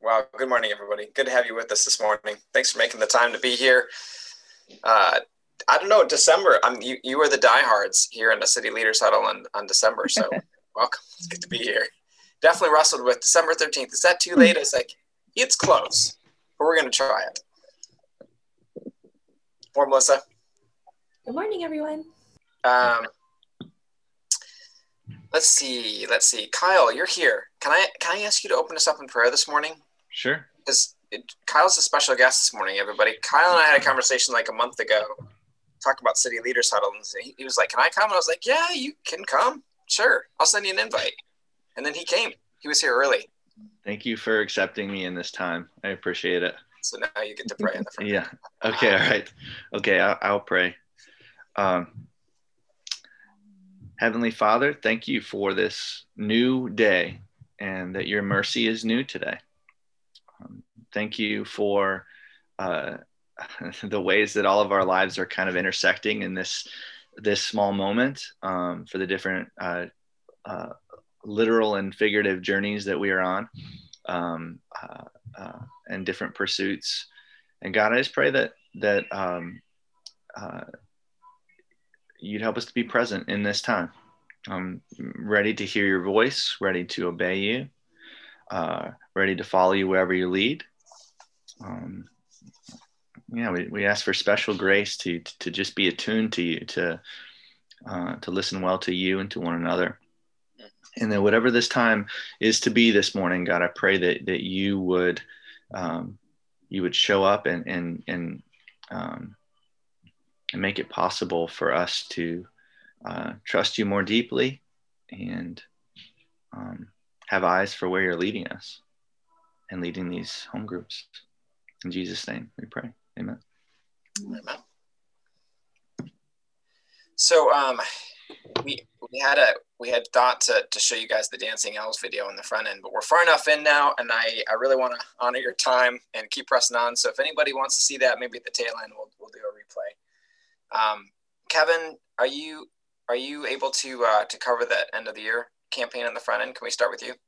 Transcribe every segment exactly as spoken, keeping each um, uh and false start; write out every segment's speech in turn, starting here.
Wow. Good morning, everybody. Good to have you with us this morning. Thanks for making the time to be here. Uh, I don't know, December, I'm, you, you are the diehards here in the City Leaders Huddle on, on December. So welcome. It's good to be here. Definitely wrestled with December thirteenth. Is that too late? I was like, it's close, but we're going to try it. Or Melissa. Good morning, everyone. Um, let's see. Let's see. Kyle, you're here. Can I can I ask you to open us up in prayer this morning? Sure. Because Kyle's a special guest this morning, everybody. Kyle and I had a conversation like a month ago, talk about City Leaders Huddle, and he, he was like, "Can I come?" And I was like, "Yeah, you can come. Sure, I'll send you an invite." And then he came. He was here early. Thank you for accepting me in this time. I appreciate it. So now you get to pray in the front. Yeah. Okay. All right. Okay. I'll, I'll pray. Um, Heavenly Father, thank you for this new day and that your mercy is new today. Um, thank you for uh, the ways that all of our lives are kind of intersecting in this this small moment, um, for the different uh, uh, literal and figurative journeys that we are on, um, uh, uh, and different pursuits. And God, I just pray that that um, uh, you'd help us to be present in this time. I'm ready to hear your voice, ready to obey you, uh, ready to follow you wherever you lead. Um, yeah, we, we ask for special grace to to just be attuned to you, to uh, to listen well to you and to one another. And then whatever this time is to be this morning, God, I pray that that you would um, you would show up and and and um, and make it possible for us to uh, trust you more deeply and um, have eyes for where you're leading us and leading these home groups. In Jesus' name, we pray. Amen. Amen. So um, we we had a we had thought to to show you guys the Dancing Elves video in the front end, but we're far enough in now, and I I really want to honor your time and keep pressing on. So if anybody wants to see that, maybe at the tail end, we'll we'll do a replay. Um, Kevin, are you are you able to uh, to cover that end of the year campaign on the front end? Can we start with you?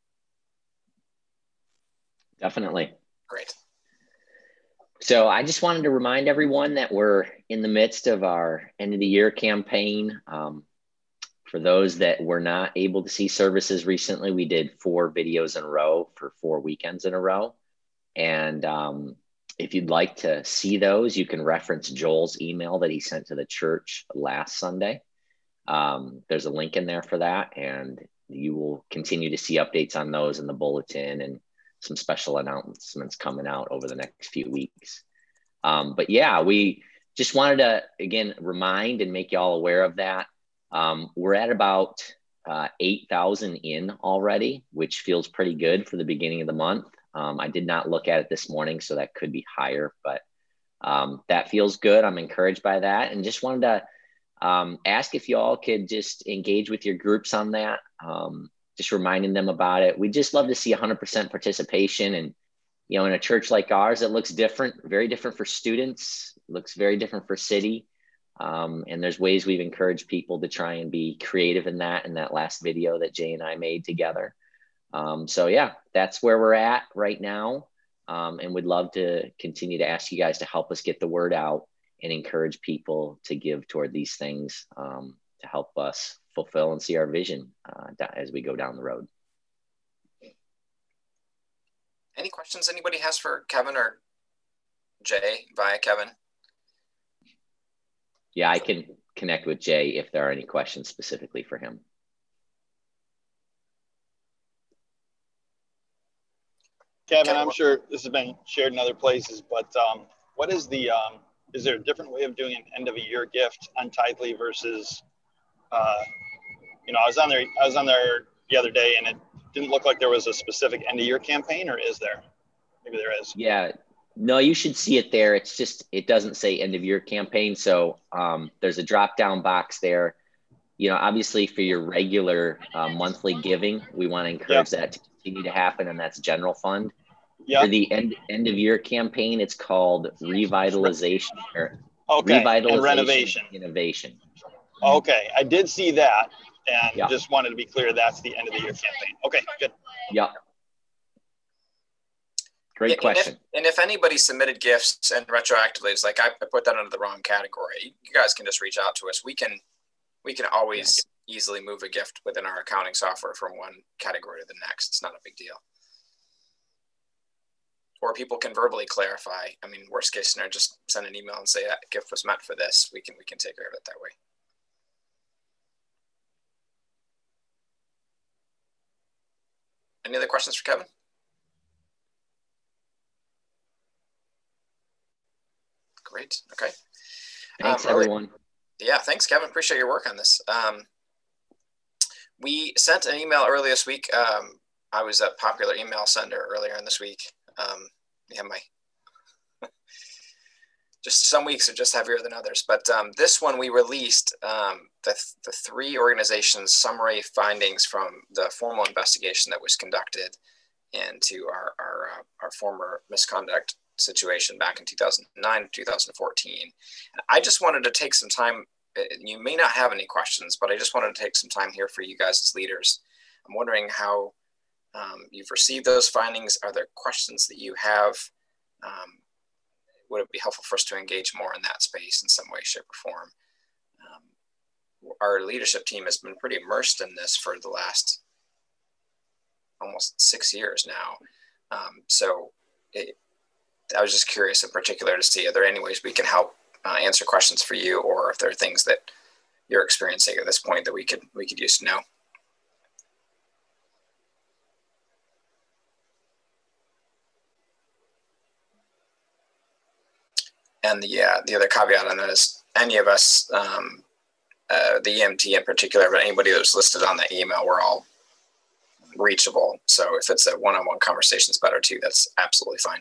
Definitely. Great. So I just wanted to remind everyone that we're in the midst of our end of the year campaign. Um, for those that were not able to see services recently, we did four videos in a row for four weekends in a row. And um, if you'd like to see those, you can reference Joel's email that he sent to the church last Sunday. Um, there's a link in there for that, and you will continue to see updates on those in the bulletin and some special announcements coming out over the next few weeks. Um, but yeah, we just wanted to, again, remind and make you all aware of that. Um, we're at about uh, eight thousand in already, which feels pretty good for the beginning of the month. Um, I did not look at it this morning, so that could be higher, but um, that feels good. I'm encouraged by that, and just wanted to um, ask if you all could just engage with your groups on that. Um, just reminding them about it. We just love to see one hundred percent participation. And, you know, in a church like ours, it looks different, very different for students, looks very different for city. Um, and there's ways we've encouraged people to try and be creative in that, in that last video that Jay and I made together. Um, so yeah, that's where we're at right now. Um, and we'd love to continue to ask you guys to help us get the word out and encourage people to give toward these things, um, to help us fulfill and see our vision uh, as we go down the road. Any questions anybody has for Kevin or Jay via Kevin? Yeah, I can connect with Jay if there are any questions specifically for him. Kevin, I'm sure this has been shared in other places, but um, what is the, um, is there a different way of doing an end of a year gift on Tithely versus, uh, you know, I was on there, I was on there the other day and it didn't look like there was a specific end of year campaign, or is there? Maybe there is. Yeah, no, you should see it there. It's just, it doesn't say end of year campaign. So um, there's a drop down box there. You know, obviously for your regular uh, monthly giving, we want to encourage yep. that to continue to happen. And that's general fund. Yep. For the end, end of year campaign, it's called revitalization or okay. revitalization and renovation innovation. Okay. I did see that. And yep. just wanted to be clear, that's the end of the year campaign. Okay, good. Yep. Great and, question. And if, and if anybody submitted gifts and retroactively, it's like I put that under the wrong category. You guys can just reach out to us. We can we can always yeah. easily move a gift within our accounting software from one category to the next. It's not a big deal. Or people can verbally clarify. I mean, worst case scenario, just send an email and say that gift was meant for this. We can we can take care of it that way. Any other questions for Kevin? Great. Okay. Thanks, um, really, everyone. Yeah, thanks, Kevin. Appreciate your work on this. Um, we sent an email earlier this week. Um, I was a popular email sender earlier in this week. Um, yeah, my just some weeks are just heavier than others. But um, this one we released um, the, the three organizations' summary findings from the formal investigation that was conducted into our our, uh, our former misconduct situation back in two thousand nine, two thousand fourteen. And I just wanted to take some time. You may not have any questions, but I just wanted to take some time here for you guys as leaders. I'm wondering how um, you've received those findings. Are there questions that you have? Um, would it be helpful for us to engage more in that space in some way, shape, or form? Um, our leadership team has been pretty immersed in this for the last almost six years now. Um, so it, I was just curious in particular to see, are there any ways we can help uh, answer questions for you, or if there are things that you're experiencing at this point that we could we could use to know? And the uh, the other caveat on that is any of us, um, uh, the E M T in particular, but anybody that was listed on that email, we're all reachable. So if it's a one-on-one conversation, it's better too. That's absolutely fine.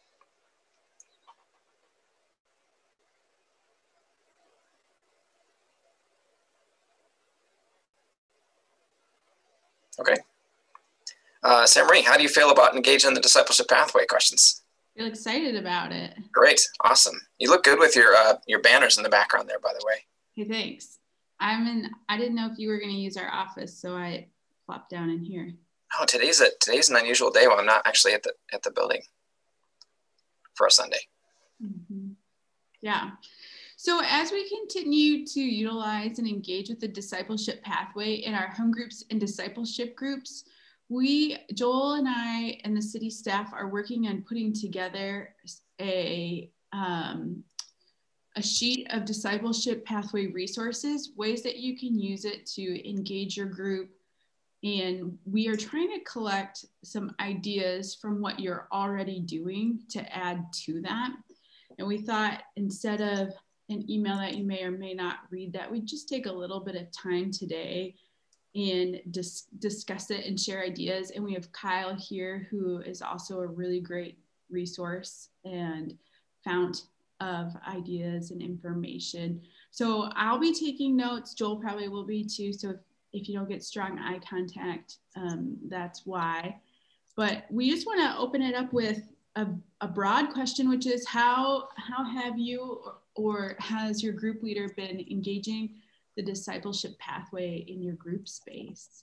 Okay. Uh, Sam Marie, how do you feel about engaging in the discipleship pathway questions? I feel excited about it. Great. Awesome. You look good with your uh, your banners in the background there, by the way. Hey, thanks. I'm in, I didn't know if you were going to use our office, so I plopped down in here. Oh, today's a today's an unusual day when I'm not actually at the at the building for a Sunday. Mm-hmm. Yeah. So as we continue to utilize and engage with the discipleship pathway in our home groups and discipleship groups, we, Joel and I and the city staff are working on putting together a, um, a sheet of discipleship pathway resources, ways that you can use it to engage your group. And we are trying to collect some ideas from what you're already doing to add to that. And we thought instead of an email that you may or may not read, that we'd just take a little bit of time today and dis- discuss it and share ideas. And we have Kyle here, who is also a really great resource and fount of ideas and information. So I'll be taking notes. Joel probably will be too. So if, if you don't get strong eye contact, um, that's why. But we just want to open it up with a, a broad question, which is how, how have you or, or has your group leader been engaging the discipleship pathway in your group space?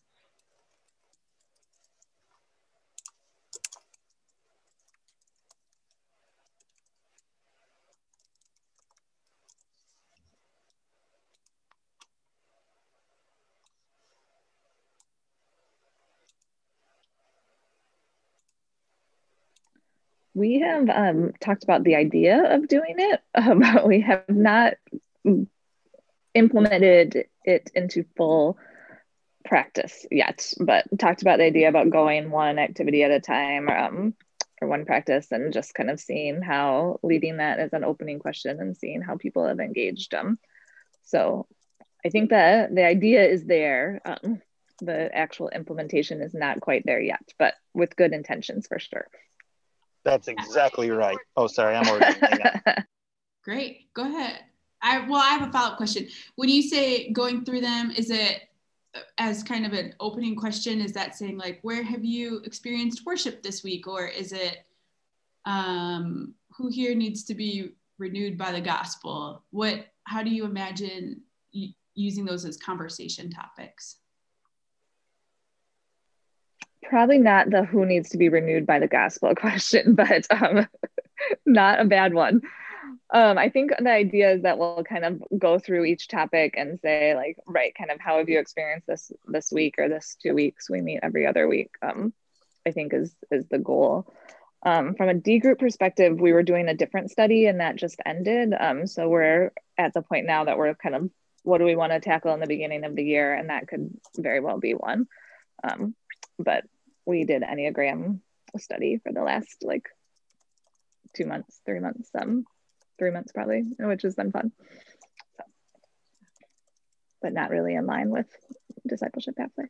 We have um, talked about the idea of doing it, uh, but we have not implemented it into full practice yet, but talked about the idea about going one activity at a time um, or one practice and just kind of seeing how, leading that as an opening question and seeing how people have engaged them. So I think that the idea is there. Um, the actual implementation is not quite there yet, but with good intentions for sure. That's exactly right. Oh, sorry, I'm already. Great, go ahead. I well, I have a follow-up question. When you say going through them, is it as kind of an opening question? Is that saying like, where have you experienced worship this week, or is it um, who here needs to be renewed by the gospel? What? How do you imagine using those as conversation topics? probably not the who needs to be renewed by the gospel question, but um, not a bad one. Um, I think the idea is that we'll kind of go through each topic and say like, right, kind of how have you experienced this this week or this two weeks? We meet every other week, um, I think is, is the goal. Um, from a D group perspective, we were doing a different study and that just ended. Um, so we're at the point now that we're kind of, what do we want to tackle in the beginning of the year? And that could very well be one. Um, but we did Enneagram study for the last like two months, three months, um, three months probably, which has been fun. So, but not really in line with discipleship pathway.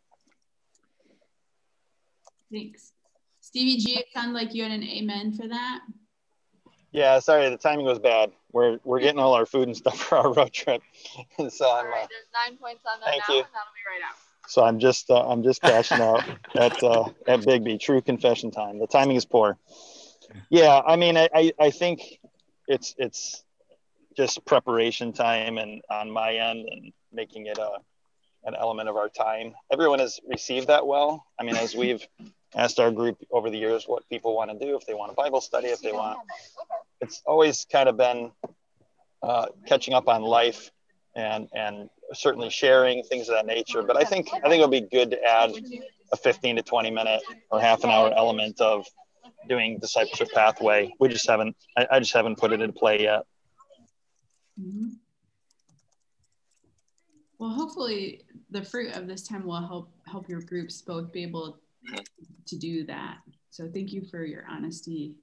Thanks. Stevie G, it sounded like you had an amen for that. Yeah, sorry, the timing was bad. We're we're getting all our food and stuff for our road trip, and so I'm. All right, uh, there's nine points on that thank now, you. and that'll be right out. So I'm just uh, I'm just cashing out at uh, at Bigby. True confession time. The timing is poor. Yeah, I mean, I, I I think it's it's just preparation time, and on my end, and making it a an element of our time. Everyone has received that well. I mean, as we've asked our group over the years what people want to do, if they want a Bible study, if they want, it's always kind of been uh, catching up on life and and certainly sharing things of that nature. But I think I think it'll be good to add a fifteen to twenty minute or half an hour element of doing discipleship pathway. We just haven't, I, I just haven't put it into play yet. Mm-hmm. Well, hopefully the fruit of this time will help help your groups both be able to do that. So thank you for your honesty.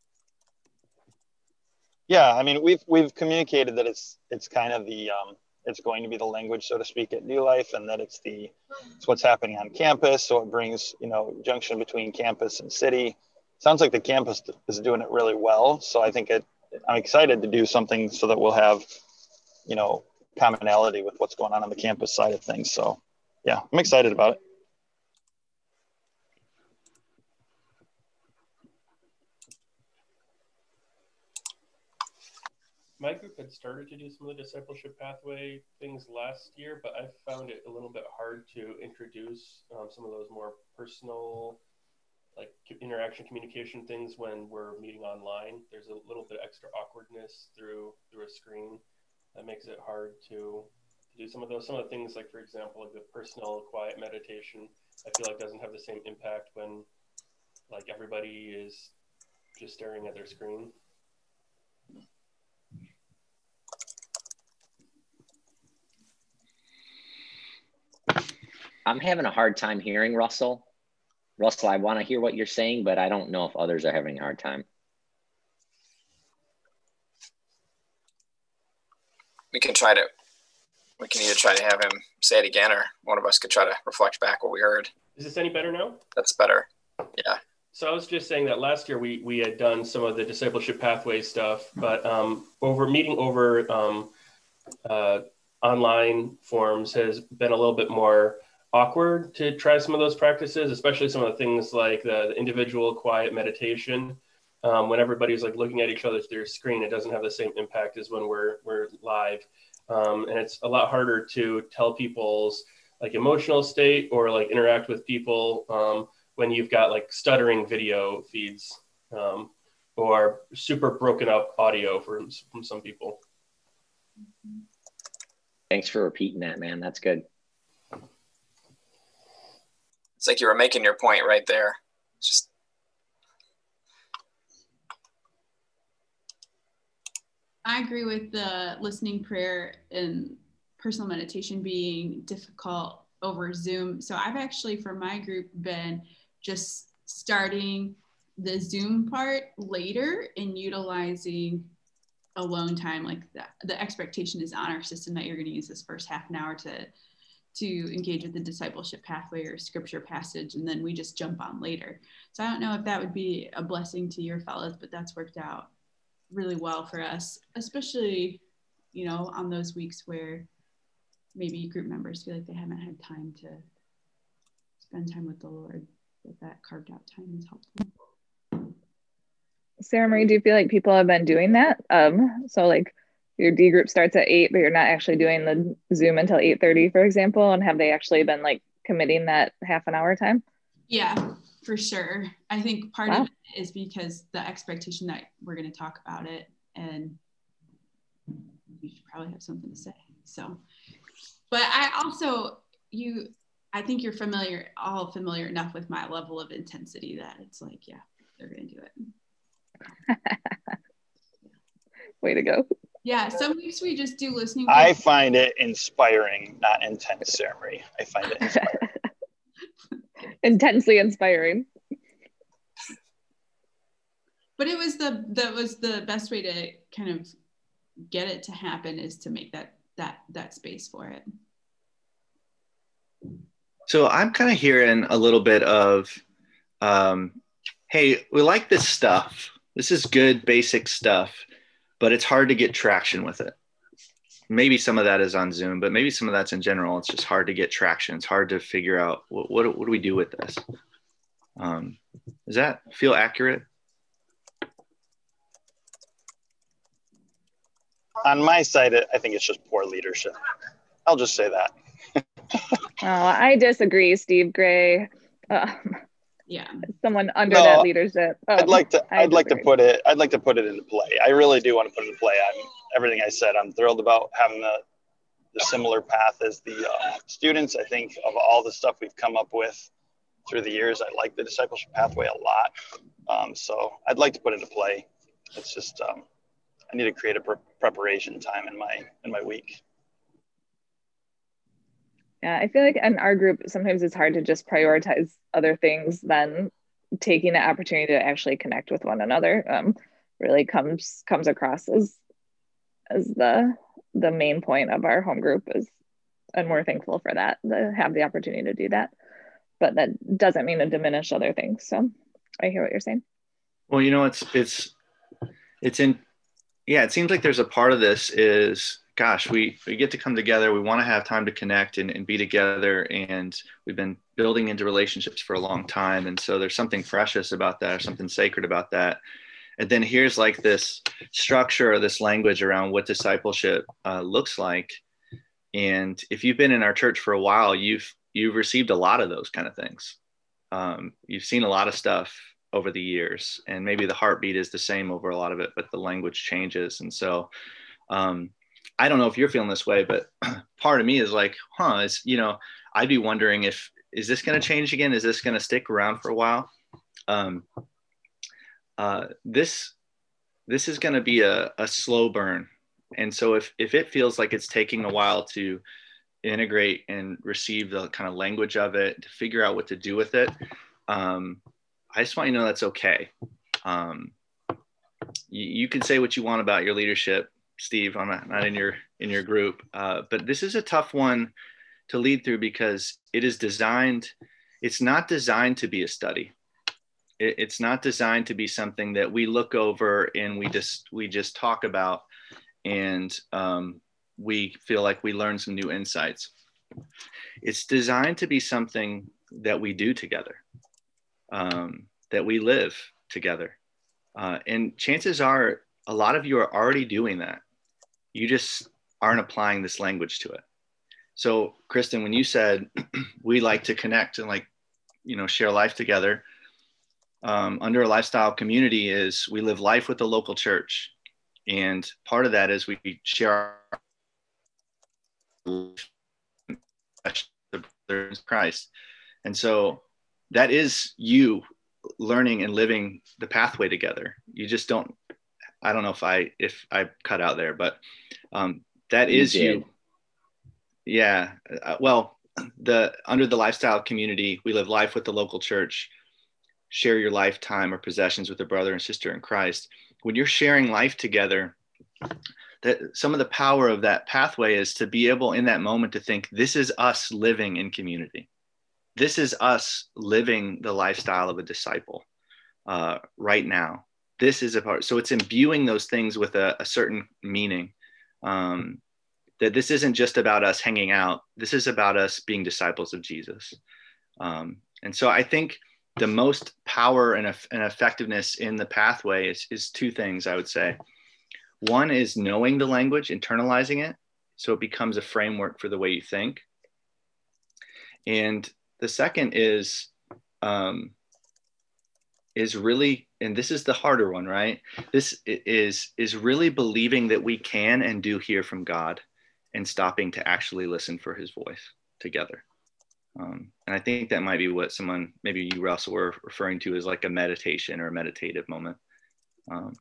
Yeah, I mean, we've we've communicated that it's it's kind of the um, it's going to be the language, so to speak, at New Life, and that it's the it's what's happening on campus. So it brings, you know, junction between campus and city. Sounds like the campus is doing it really well. So I think it. I'm excited to do something so that we'll have, you know, commonality with what's going on on the campus side of things. So yeah, I'm excited about it. My group had started to do some of the discipleship pathway things last year, but I found it a little bit hard to introduce um, some of those more personal, like interaction communication things when we're meeting online. There's a little bit of extra awkwardness through through a screen that makes it hard to, to do some of those. Some of the things, like for example, like the personal quiet meditation, I feel like doesn't have the same impact when like everybody is just staring at their screen. I'm having a hard time hearing Russell. Russell, I want to hear what you're saying, but I don't know if others are having a hard time. We can try to, we can either try to have him say it again, or one of us could try to reflect back what we heard. Is this any better now? That's better. Yeah. So I was just saying that last year we we had done some of the discipleship pathway stuff, but um, over meeting over um, uh, online forums has been a little bit more awkward to try some of those practices, especially some of the things like the, the individual quiet meditation. Um, when everybody's like looking at each other through their screen, it doesn't have the same impact as when we're we're live, um, and it's a lot harder to tell people's like emotional state or like interact with people um, when you've got like stuttering video feeds um, or super broken up audio from from some people. Thanks for repeating that, man. That's good. It's like you were making your point right there. It's just I agree with the listening prayer and personal meditation being difficult over Zoom. So I've actually, for my group, been just starting the Zoom part later and utilizing alone time. Like the, the expectation is on our system that you're going to use this first half an hour to to engage with the discipleship pathway or scripture passage, and then we just jump on later. So I don't know if that would be a blessing to your fellows, but that's worked out really well for us, especially, you know, on those weeks where maybe group members feel like they haven't had time to spend time with the Lord, but that carved out time is helpful. Sarah Marie, do you feel like people have been doing that? Um, so like your D group starts at eight, but you're not actually doing the Zoom until eight thirty, for example, and have they actually been like committing that half an hour time? Yeah, for sure. I think part Wow. of it is because the expectation that we're going to talk about it, and you should probably have something to say. So, but I also, you, I think you're familiar, all familiar enough with my level of intensity that it's like, yeah, they're going to do it. Way to go. Yeah, some weeks we just do listening. I find it inspiring, not intense, Sarah Marie. I find it inspiring. Intensely inspiring. But it was the that was the best way to kind of get it to happen, is to make that that that space for it. So I'm kind of hearing a little bit of, um, hey, we like this stuff. This is good, basic stuff, but it's hard to get traction with it. Maybe some of that is on Zoom, but maybe some of that's in general. It's just hard to get traction. It's hard to figure out what what, what do we do with this. Um, does that feel accurate? On my side, I think it's just poor leadership. I'll just say that. Oh, I disagree, Steve Gray. Um, Yeah. someone under No, that leadership. Oh, I'd like to. I I'd like to disagree. put it. I'd like to put it into play. I really do want to put it into play. I'm everything I said. I'm thrilled about having the the similar path as the uh, students. I think of all the stuff we've come up with through the years, I like the discipleship pathway a lot. Um, so I'd like to put it into play. It's just um, I need to create a pre- preparation time in my in my week. Yeah, I feel like in our group, sometimes it's hard to just prioritize other things than taking the opportunity to actually connect with one another. Um, really comes comes across as as the the main point of our home group is, and we're thankful for that, to have the opportunity to do that. But that doesn't mean to diminish other things. So I hear what you're saying. Well, you know, it's it's it's in yeah. It seems like there's a part of this is, gosh, we, we get to come together. We want to have time to connect and, and be together. And we've been building into relationships for a long time. And so there's something precious about that, or something sacred about that. And then here's like this structure or this language around what discipleship uh, looks like. And if you've been in our church for a while, you've, you've received a lot of those kind of things. Um, you've seen a lot of stuff over the years, and maybe the heartbeat is the same over a lot of it, but the language changes. And so, um, I don't know if you're feeling this way, but part of me is like, huh, it's, you know, I'd be wondering if, is this going to change again? Is this going to stick around for a while? Um, uh, this, this is going to be a, a slow burn. And so if, if it feels like it's taking a while to integrate and receive the kind of language of it, to figure out what to do with it, um, I just want you to know that's okay. Um, you, you can say what you want about your leadership, Steve. I'm not, not in your in your group, uh, but this is a tough one to lead through because it is designed. It's not designed to be a study. It, it's not designed to be something that we look over and we just we just talk about, and um, we feel like we learn some new insights. It's designed to be something that we do together, um, that we live together, uh, and chances are a lot of you are already doing that. You just aren't applying this language to it. So, Kristen, when you said we like to connect and like, you know, share life together, um, under a lifestyle community is we live life with the local church. And part of that is we share our the brothers in Christ. And so that is you learning and living the pathway together. You just don't, I don't know if I if I cut out there, but um, that You is did. you. Yeah. Uh, well, the under the lifestyle community, we live life with the local church. Share your lifetime or possessions with a brother and sister in Christ. When you're sharing life together, that some of the power of that pathway is to be able in that moment to think, this is us living in community. This is us living the lifestyle of a disciple uh, right now. This is a part. So it's imbuing those things with a, a certain meaning, um, that this isn't just about us hanging out. This is about us being disciples of Jesus. Um, and so I think the most power and, and effectiveness in the pathway is, is two things, I would say. One is knowing the language, internalizing it, so it becomes a framework for the way you think. And the second is um, is really, and this is the harder one, right? This is, is really believing that we can and do hear from God and stopping to actually listen for his voice together. Um, and I think that might be what someone, maybe you, Russell, were referring to as like a meditation or a meditative moment. Um,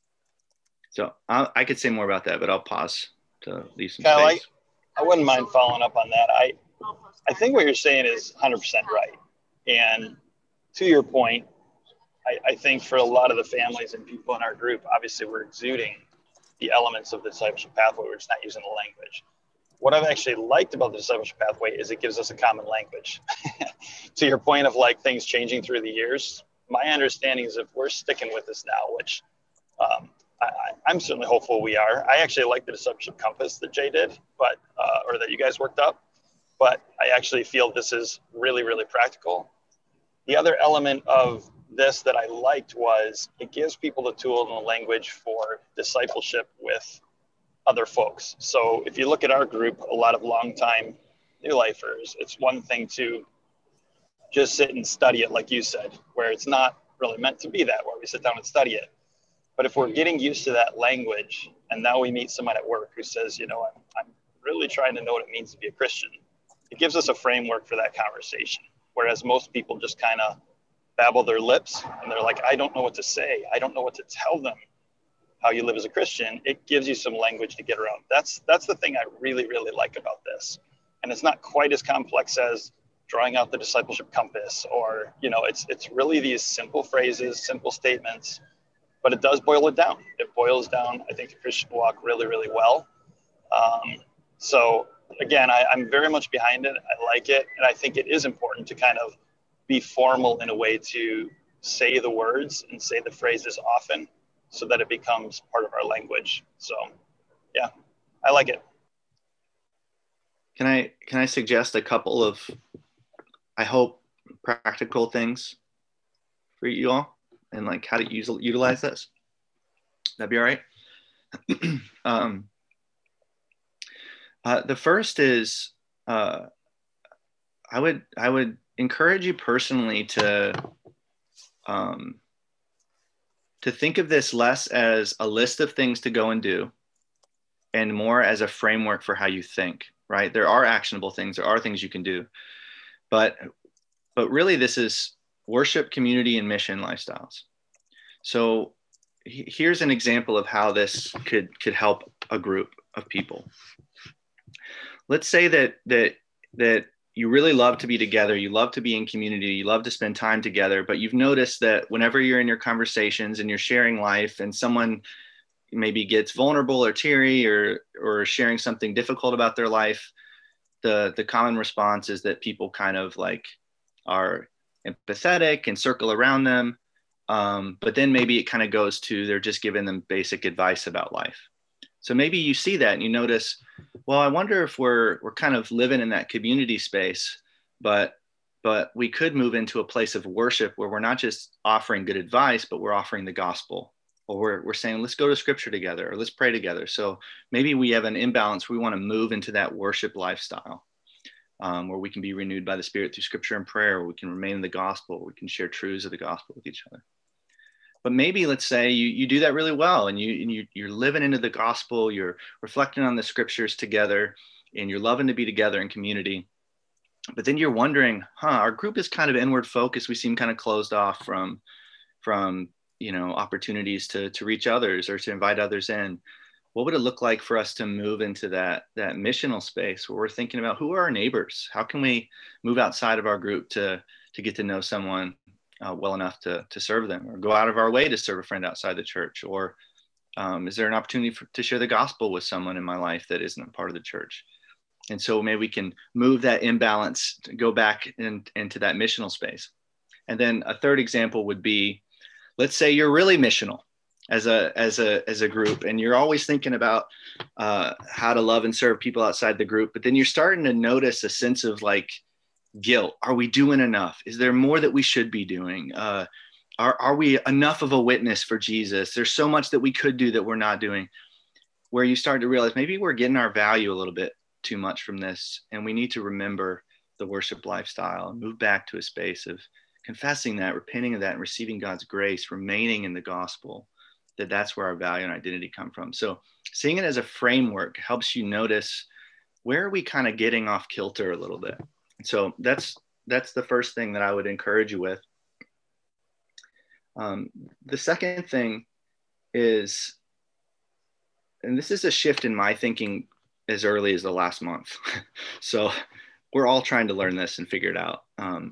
so I, I could say more about that, but I'll pause to leave some Kyle, space. I, I wouldn't mind following up on that. I, I think what you're saying is one hundred percent right. And to your point, I, I think for a lot of the families and people in our group, obviously we're exuding the elements of the discipleship pathway. We're just not using the language. What I've actually liked about the discipleship pathway is it gives us a common language. To your point of like things changing through the years, my understanding is if we're sticking with this now, which um, I, I'm certainly hopeful we are. I actually like the discipleship compass that Jay did, but uh, or that you guys worked up, but I actually feel this is really, really practical. The other element of this that I liked was it gives people the tool and the language for discipleship with other folks. So if you look at our group, a lot of longtime new lifers, it's one thing to just sit and study it, like you said, where it's not really meant to be that, where we sit down and study it. But if we're getting used to that language, and now we meet someone at work who says, you know, I'm, I'm really trying to know what it means to be a Christian, it gives us a framework for that conversation. Whereas most people just kind of babble their lips and they're like, I don't know what to say. I don't know what to tell them how you live as a Christian. It gives you some language to get around. That's that's the thing I really, really like about this. And it's not quite as complex as drawing out the discipleship compass, or, you know, it's it's really these simple phrases, simple statements, but it does boil it down. It boils down, I think, the Christian walk really, really well. Um, so again, I, I'm very much behind it. I like it. And I think it is important to kind of be formal in a way to say the words and say the phrases often so that it becomes part of our language. So yeah, I like it. Can I, can I suggest a couple of, I hope, practical things for you all and like how to use, utilize this? That'd be all right. um, uh, the first is, uh, I would, I would encourage you personally to, um, to think of this less as a list of things to go and do and more as a framework for how you think, right? There are actionable things, there are things you can do, but, but really this is worship, community, and mission lifestyles. So here's an example of how this could, could help a group of people. Let's say that, that, that you really love to be together, you love to be in community, you love to spend time together, but you've noticed that whenever you're in your conversations and you're sharing life and someone maybe gets vulnerable or teary or, or sharing something difficult about their life, the, the common response is that people kind of like are empathetic and circle around them. Um, but then maybe it kind of goes to, they're just giving them basic advice about life. So maybe you see that and you notice, well, I wonder if we're we're kind of living in that community space, but but we could move into a place of worship where we're not just offering good advice, but we're offering the gospel, or we're we're saying, let's go to scripture together, or let's pray together. So maybe we have an imbalance. We want to move into that worship lifestyle um, where we can be renewed by the Spirit through scripture and prayer, where we can remain in the gospel, we can share truths of the gospel with each other. But maybe let's say you, you do that really well and, you, and you, you're living into the gospel, you're reflecting on the scriptures together, and you're loving to be together in community. But then you're wondering, huh, our group is kind of inward focused. We seem kind of closed off from, from you know, opportunities to, to reach others or to invite others in. What would it look like for us to move into that, that missional space where we're thinking about who are our neighbors? How can we move outside of our group to, to get to know someone Uh, well enough to, to serve them, or go out of our way to serve a friend outside the church? Or um, is there an opportunity for, to share the gospel with someone in my life that isn't a part of the church? And so maybe we can move that imbalance to go back in, into that missional space. And then a third example would be, let's say you're really missional as a, as a, as a group, and you're always thinking about uh, how to love and serve people outside the group, but then you're starting to notice a sense of like, guilt. Are we doing enough? Is there more that we should be doing? Uh, are, are we enough of a witness for Jesus? There's so much that we could do that we're not doing, where you start to realize maybe we're getting our value a little bit too much from this. And we need to remember the worship lifestyle and move back to a space of confessing that, repenting of that, and receiving God's grace, remaining in the gospel, that that's where our value and identity come from. So seeing it as a framework helps you notice, where are we kind of getting off kilter a little bit? So that's that's the first thing that I would encourage you with. Um, the second thing is, and this is a shift in my thinking as early as the last month. So we're all trying to learn this and figure it out. Um,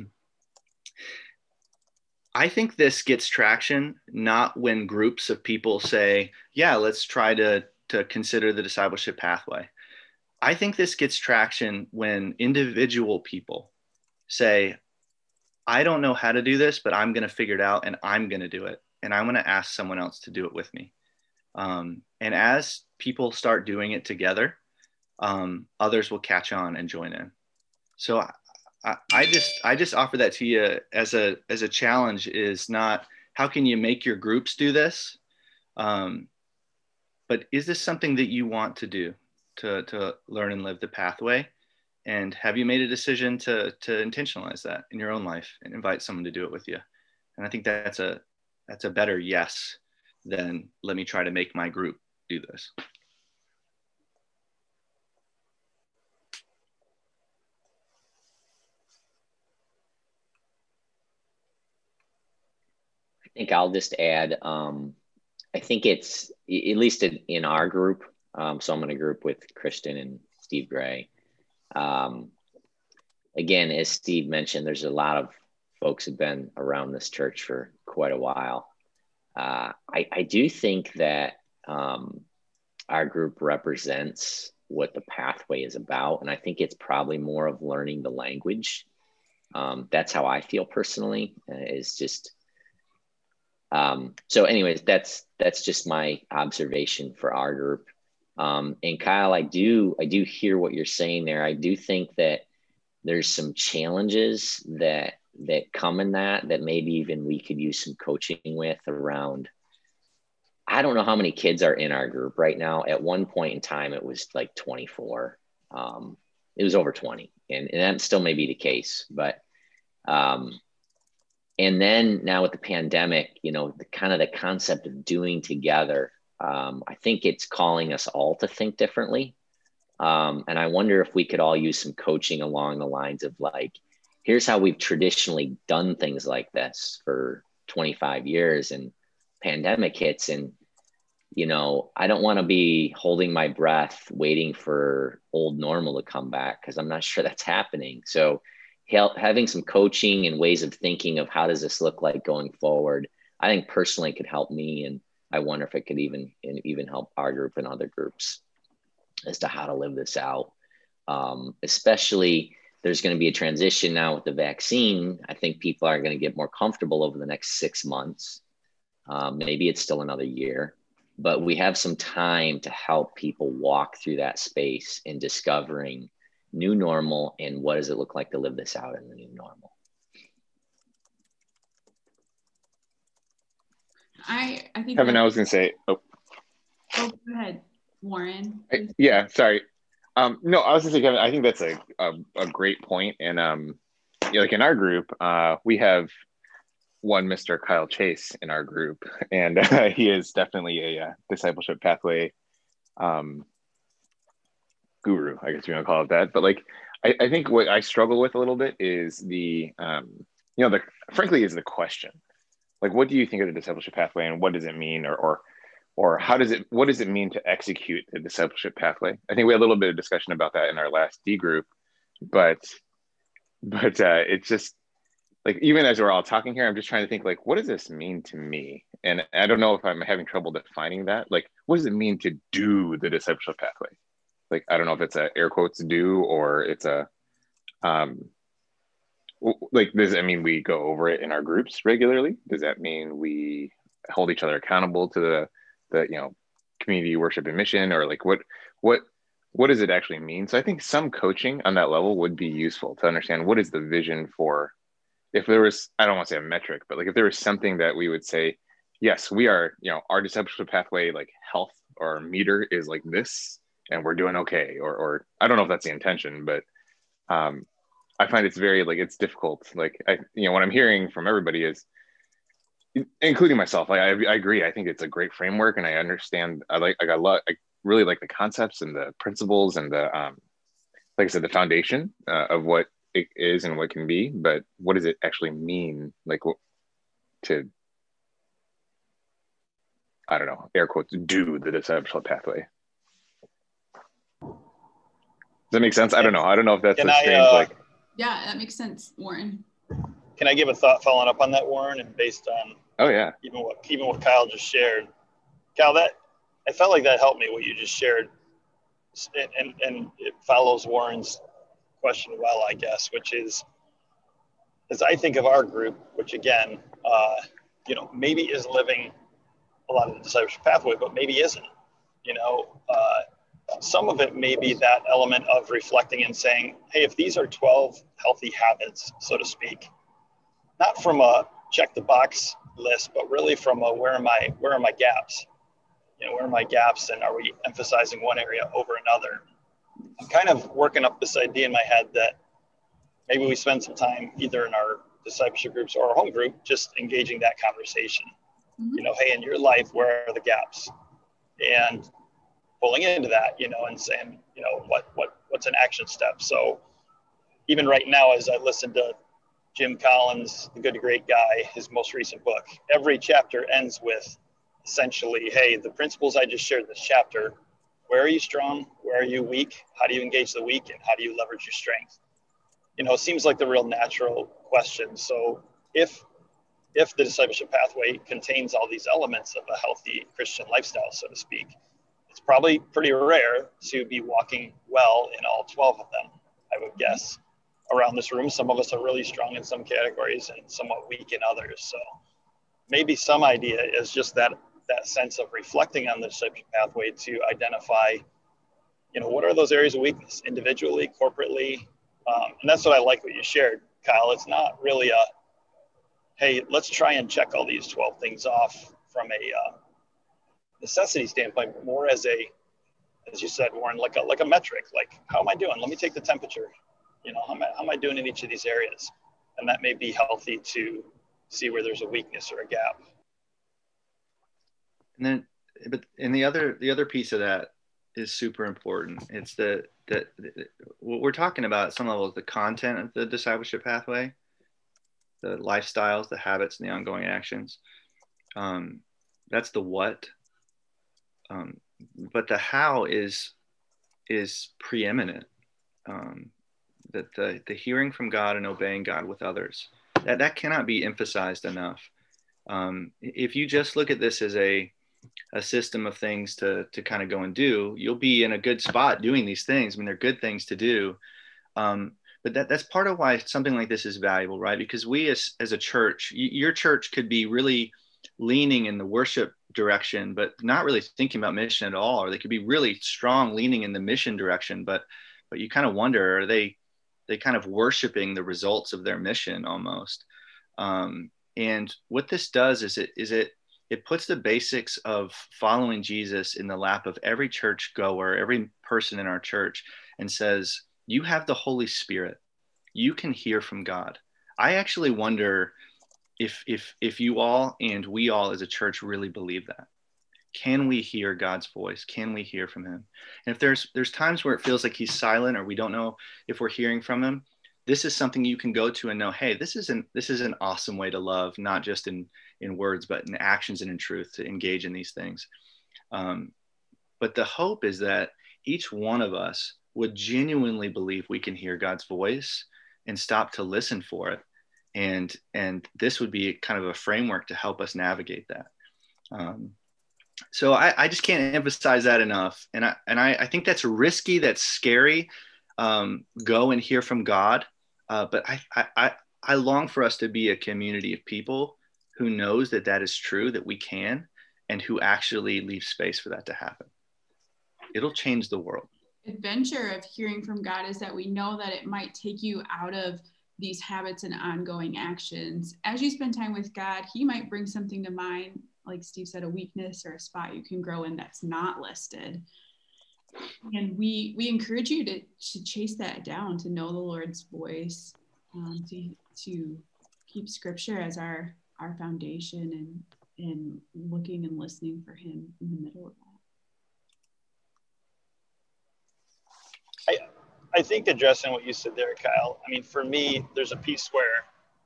I think this gets traction not when groups of people say, yeah, let's try to, to consider the discipleship pathway. I think this gets traction when individual people say, I don't know how to do this, but I'm going to figure it out and I'm going to do it. And I'm going to ask someone else to do it with me. Um, and as people start doing it together, um, others will catch on and join in. So I, I, I just I just offer that to you as a as a challenge. Is not how can you make your groups do this, um, but is this something that you want to do to to learn and live the pathway? And have you made a decision to to intentionalize that in your own life and invite someone to do it with you? And I think that's a that's a better yes than let me try to make my group do this. I think I'll just add, um, I think it's, at least in, in our group, um, so I'm in a group with Kristen and Steve Gray. Um, again, as Steve mentioned, there's a lot of folks who've been around this church for quite a while. Uh, I, I do think that um, our group represents what the pathway is about. And I think it's probably more of learning the language. Um, that's how I feel personally, uh, is just, um, so anyways, that's, that's just my observation for our group. Um, and Kyle, I do, I do hear what you're saying there. I do think that there's some challenges that, that come in that, that maybe even we could use some coaching with around. I don't know how many kids are in our group right now. At one point in time, it was like twenty-four. Um, it was over twenty, and, and that still may be the case, but, um, and then now with the pandemic, you know, the kind of the concept of doing together, um, I think it's calling us all to think differently. Um, and I wonder if we could all use some coaching along the lines of like, here's how we've traditionally done things like this for twenty-five years, and pandemic hits. And, you know, I don't want to be holding my breath, waiting for old normal to come back, because I'm not sure that's happening. So having some coaching and ways of thinking of how does this look like going forward, I think personally could help me. And I wonder if it could even, even help our group and other groups as to how to live this out. Um, especially there's going to be a transition now with the vaccine. I think people are going to get more comfortable over the next six months. Um, maybe it's still another year, but we have some time to help people walk through that space in discovering new normal and what does it look like to live this out in the new normal. I, I think Kevin, I was going to say, oh. oh, go ahead, Warren. I, yeah, sorry. Um, no, I was going to say, Kevin, I think that's a, a, a great point. And um, you know, like in our group, uh, we have one Mister Kyle Chase in our group, and uh, he is definitely a uh, discipleship pathway um, guru, I guess you want to call it that. But like, I, I think what I struggle with a little bit is the, um, you know, the frankly is the question, like, what do you think of the discipleship pathway, and what does it mean, or, or, or how does it, what does it mean to execute the discipleship pathway? I think we had a little bit of discussion about that in our last D group, but, but uh, it's just like, even as we're all talking here, I'm just trying to think like, what does this mean to me? And I don't know if I'm having trouble defining that. Like, what does it mean to do the discipleship pathway? Like, I don't know if it's a air quotes do, or it's a, um, like, does that mean we go over it in our groups regularly? Does that mean we hold each other accountable to the, the, you know, community worship and mission, or like what, what, what does it actually mean? So I think some coaching on that level would be useful to understand what is the vision for, if there was, I don't want to say a metric, but like if there was something that we would say, yes, we are, you know, our discipleship pathway, like health or meter is like this, and we're doing okay. Or, or I don't know if that's the intention, but um, I find it's very like it's difficult. Like I, you know, what I'm hearing from everybody is, including myself. Like I, I agree. I think it's a great framework, and I understand. I like. I got. Lo- I really like the concepts and the principles and the, um, like I said, the foundation uh, of what it is and what it can be. But what does it actually mean? Like what, to, I don't know, air quotes, do the discipleship pathway. Does that make sense? I don't know. I don't know if that's Can a I, strange uh, like. Yeah, that makes sense, Warren. Can I give a thought following up on that, Warren, and based on Oh yeah. even what even what Kyle just shared? Kyle, that I felt like that helped me what you just shared, and and, and it follows Warren's question well, I guess, which is, as I think of our group, which again, uh, you know, maybe is living a lot of the discipleship pathway, but maybe isn't. You know, uh, some of it may be that element of reflecting and saying, hey, if these are twelve healthy habits, so to speak, not from a check the box list, but really from a where am I, where are my gaps? You know, where are my gaps, and are we emphasizing one area over another? I'm kind of working up this idea in my head that maybe we spend some time either in our discipleship groups or our home group just engaging that conversation. Mm-hmm. You know, hey, in your life, where are the gaps? And pulling into that, you know, and saying, you know, what what what's an action step? So even right now, as I listen to Jim Collins, The Good to Great Guy, his most recent book, every chapter ends with essentially, hey, the principles I just shared in this chapter, where are you strong? Where are you weak? How do you engage the weak? And how do you leverage your strength? You know, it seems like the real natural question. So if if the discipleship pathway contains all these elements of a healthy Christian lifestyle, so to speak, it's probably pretty rare to be walking well in all twelve of them, I would guess. Around this room, some of us are really strong in some categories and somewhat weak in others. So maybe some idea is just that that sense of reflecting on the discipleship pathway to identify, you know, what are those areas of weakness individually, corporately? Um, and that's what I like what you shared, Kyle. It's not really a, hey, let's try and check all these twelve things off from a uh, necessity standpoint, but more as a, as you said, Warren, like a, like a metric, like how am I doing? Let me take the temperature. You know, how am I, how am I doing in each of these areas? And that may be healthy to see where there's a weakness or a gap. And then, but and the other the other piece of that is super important. It's the that what we're talking about at some level is the content of the discipleship pathway, the lifestyles, the habits, and the ongoing actions. Um, that's the what. Um, but the how is is preeminent. Um, that the the hearing from God and obeying God with others, that that cannot be emphasized enough. Um, if you just look at this as a a system of things to to kind of go and do, you'll be in a good spot doing these things. I mean, they're good things to do. Um, but that that's part of why something like this is valuable, right? Because we as, as a church, y- your church could be really leaning in the worship direction, but not really thinking about mission at all. Or they could be really strong leaning in the mission direction, but but you kind of wonder, are they they kind of worshiping the results of their mission almost? Um, and what this does is it is it it puts the basics of following Jesus in the lap of every church goer, every person in our church, and says, you have the Holy Spirit. You can hear from God. I actually wonder if if if you all and we all as a church really believe that. Can we hear God's voice? Can we hear from him? And if there's there's times where it feels like he's silent or we don't know if we're hearing from him, this is something you can go to and know, hey, this is an this is an awesome way to love, not just in in words, but in actions and in truth, to engage in these things. Um, but the hope is that each one of us would genuinely believe we can hear God's voice and stop to listen for it. And, and this would be kind of a framework to help us navigate that. Um, so I, I just can't emphasize that enough. And I, and I, I think that's risky, that's scary. Um, go and hear from God. Uh, but I, I, I long for us to be a community of people who knows that that is true, that we can, and who actually leave space for that to happen. It'll change the world. Adventure of hearing from God is that we know that it might take you out of these habits and ongoing actions. As you spend time with God, he might bring something to mind, like Steve said, a weakness or a spot you can grow in that's not listed. And we we encourage you to, to chase that down, to know the Lord's voice, um, to to keep Scripture as our our foundation, and and looking and listening for Him in the middle of I that. I think addressing what you said there, Kyle. I mean, for me, there's a piece where,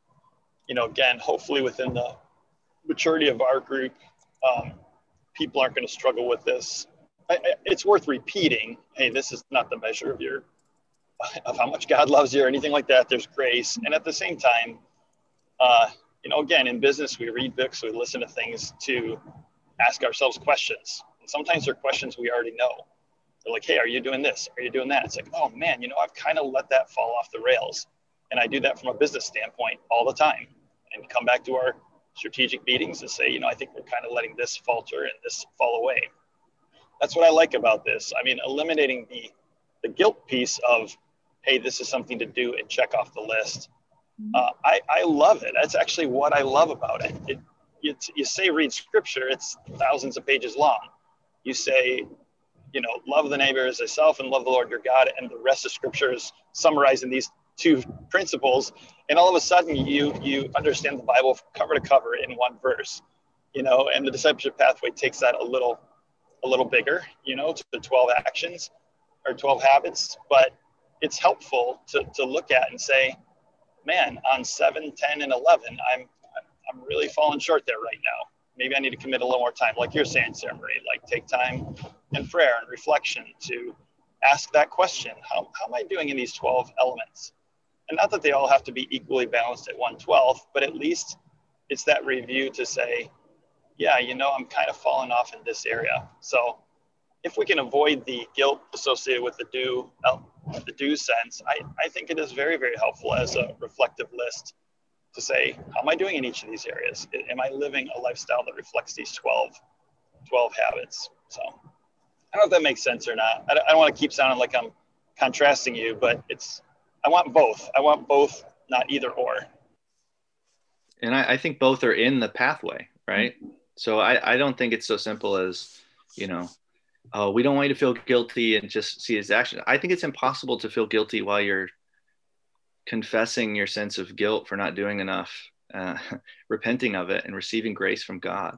you know, again, hopefully within the maturity of our group, um, people aren't going to struggle with this. I, I, it's worth repeating. Hey, this is not the measure of your of how much God loves you or anything like that. There's grace, and at the same time, uh, you know, again, in business, we read books, we listen to things to ask ourselves questions. And sometimes they're questions we already know. They're like, hey, are you doing this? Are you doing that? It's like, oh man, you know, I've kind of let that fall off the rails, and I do that from a business standpoint all the time. And come back to our strategic meetings and say, you know, I think we're kind of letting this falter and this fall away. That's what I like about this. I mean, eliminating the the guilt piece of, hey, this is something to do and check off the list. Uh, I, I love it. That's actually what I love about it. It it's, you say read Scripture, it's thousands of pages long. You say, you know, love the neighbor as thyself and love the Lord your God, and the rest of Scripture is summarizing these two principles, and all of a sudden you you understand the Bible cover to cover in one verse, you know. And the discipleship pathway takes that a little a little bigger, you know, to the twelve actions or twelve habits. But it's helpful to to look at and say, man, on seven, ten, and eleven, I'm I'm really falling short there right now. Maybe I need to commit a little more time, like you're saying, Sarah Marie, like take time in prayer and reflection to ask that question. How, how am I doing in these twelve elements? And not that they all have to be equally balanced at one twelfth, but at least it's that review to say, yeah, you know, I'm kind of falling off in this area. So if we can avoid the guilt associated with the do, the do sense, I, I think it is very, very helpful as a reflective list to say, how am I doing in each of these areas? Am I living a lifestyle that reflects these twelve, twelve habits? So I don't know if that makes sense or not. I don't, I don't want to keep sounding like I'm contrasting you, but it's, I want both. I want both, not either or. And I, I think both are in the pathway, right? So I, I don't think it's so simple as, you know, oh, we don't want you to feel guilty and just see his action. I think it's impossible to feel guilty while you're confessing your sense of guilt for not doing enough, uh, repenting of it and receiving grace from God.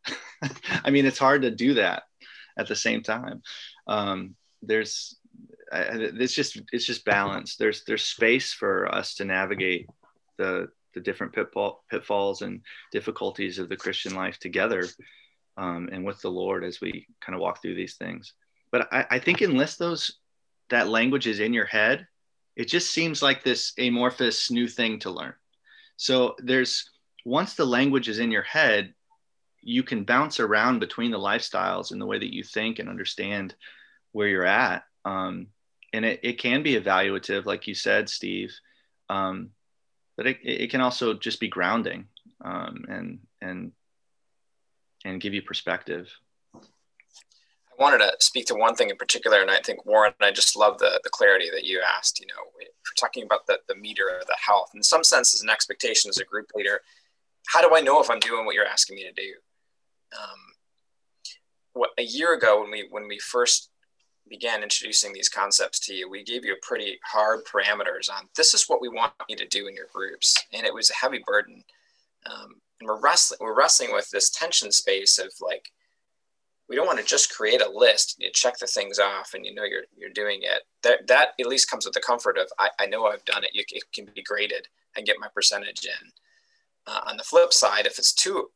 I mean, it's hard to do that at the same time. Um, there's, I, it's just, it's just balance. There's, there's space for us to navigate the, the different pitfall, pitfalls and difficulties of the Christian life together, um, and with the Lord as we kind of walk through these things. But I, I think unless those, that language is in your head, it just seems like this amorphous new thing to learn. So there's, once the language is in your head, you can bounce around between the lifestyles and the way that you think and understand where you're at. Um, and it, it can be evaluative, like you said, Steve. Um, but it, it can also just be grounding, um, and, and, and give you perspective. I wanted to speak to one thing in particular, and I think, Warren, I just love the, the clarity that you asked. You know, we're talking about the, the meter of the health. In some sense, as an expectation as a group leader, how do I know if I'm doing what you're asking me to do? Um, what, a year ago, when we when we first began introducing these concepts to you, we gave you a pretty hard parameters on this is what we want you to do in your groups, and it was a heavy burden. Um, and we're wrestling we're wrestling with this tension space of like, we don't want to just create a list. You check the things off, and you know you're you're doing it. That that at least comes with the comfort of I, I know I've done it. You, it can be graded and get my percentage in. Uh, on the flip side, if it's too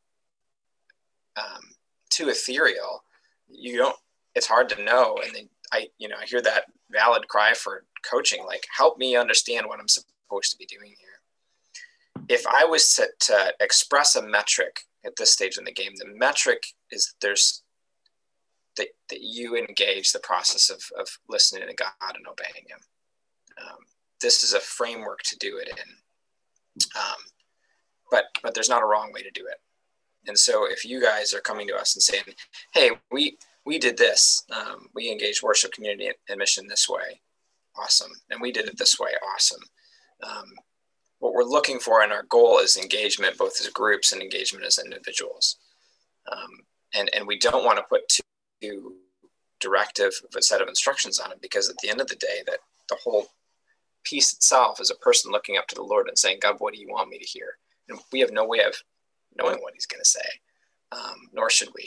um, too ethereal, you don't. It's hard to know. And then I, you know, I hear that valid cry for coaching. Like, help me understand what I'm supposed to be doing here. If I was to, to express a metric at this stage in the game, the metric is there's that, that you engage the process of, of listening to God and obeying Him. Um, this is a framework to do it in. Um, but but there's not a wrong way to do it. And so if you guys are coming to us and saying, hey, we we did this, um, we engaged worship, community, and mission this way, awesome. And we did it this way, awesome. Um, what we're looking for in our goal is engagement, both as groups and engagement as individuals. Um, and, and we don't want to put too directive of a set of instructions on it, because at the end of the day, that the whole piece itself is a person looking up to the Lord and saying, God, what do you want me to hear? And we have no way of knowing what he's going to say, um, nor should we.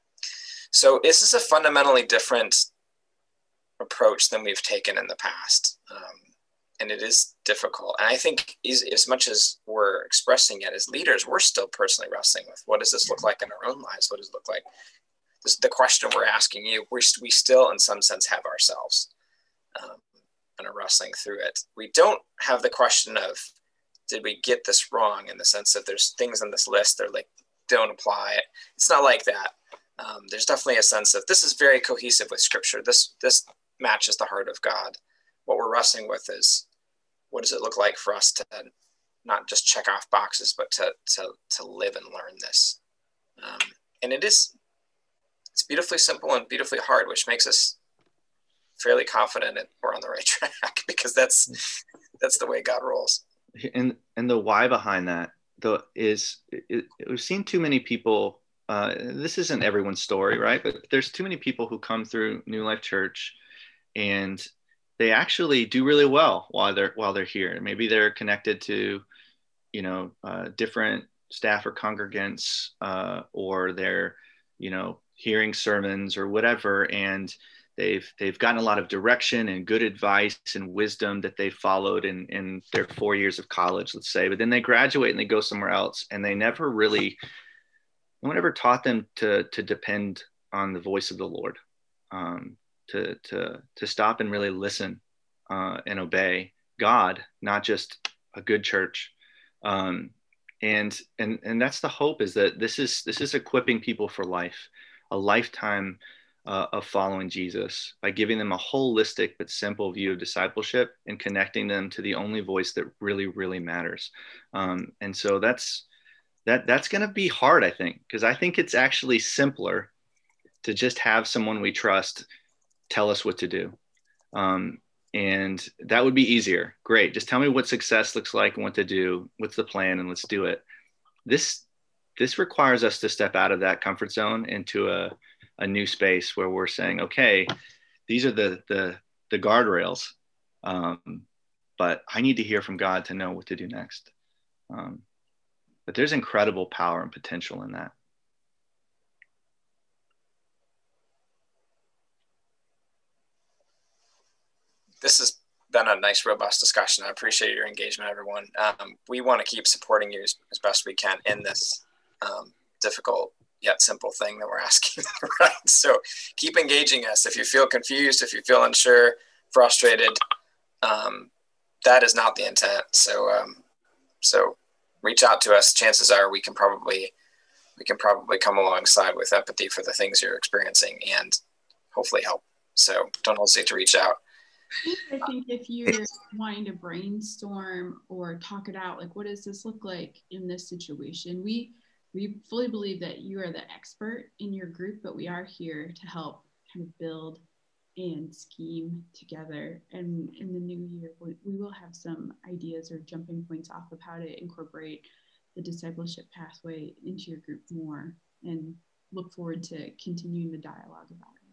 So this is a fundamentally different approach than we've taken in the past. Um, and it is difficult. And I think as, as much as we're expressing it as leaders, we're still personally wrestling with, what does this look like in our own lives? What does it look like? This is the question we're asking you. We're, we still, in some sense, have ourselves um, and are wrestling through it. We don't have the question of, did we get this wrong, in the sense that there's things on this list that are like, don't apply it. It's not like that. Um, there's definitely a sense of, this is very cohesive with Scripture. This, this matches the heart of God. What we're wrestling with is, what does it look like for us to not just check off boxes, but to to to live and learn this? Um, and it is, it's beautifully simple and beautifully hard, which makes us fairly confident that we're on the right track, because that's that's the way God rolls. And and the why behind that, though, is it, it, we've seen too many people. Uh, this isn't everyone's story, right? But there's too many people who come through New Life Church, and they actually do really well while they're while they're here. Maybe they're connected to, you know, uh, different staff or congregants, uh, or they're, you know, hearing sermons or whatever, and they've they've gotten a lot of direction and good advice and wisdom that they followed in in their four years of college, let's say. But then they graduate and they go somewhere else, and they never really, no one ever taught them to to depend on the voice of the Lord. Um, to to to stop and really listen uh, and obey God, not just a good church. Um, and and and that's the hope, is that this is this is equipping people for life, a lifetime uh, of following Jesus, by giving them a holistic but simple view of discipleship and connecting them to the only voice that really, really matters. Um, and so that's that that's going to be hard, I think, because I think it's actually simpler to just have someone we trust tell us what to do. Um, and that would be easier. Great. Just tell me what success looks like and what to do. What's the plan? And let's do it. This, this requires us to step out of that comfort zone into a, a new space where we're saying, okay, these are the, the, the guardrails. Um, but I need to hear from God to know what to do next. Um, but there's incredible power and potential in that. This has been a nice, robust discussion. I appreciate your engagement, everyone. Um, we want to keep supporting you as, as best we can in this um, difficult yet simple thing that we're asking, right? So keep engaging us. If you feel confused, if you feel unsure, frustrated, um, that is not the intent. So, um, so reach out to us. Chances are we can probably, we can probably come alongside with empathy for the things you're experiencing and hopefully help. So don't hesitate to reach out. I think if you're wanting to brainstorm or talk it out, like, what does this look like in this situation? We we fully believe that you are the expert in your group, but we are here to help kind of build and scheme together. And in the new year, we, we will have some ideas or jumping points off of how to incorporate the discipleship pathway into your group more, and look forward to continuing the dialogue about it.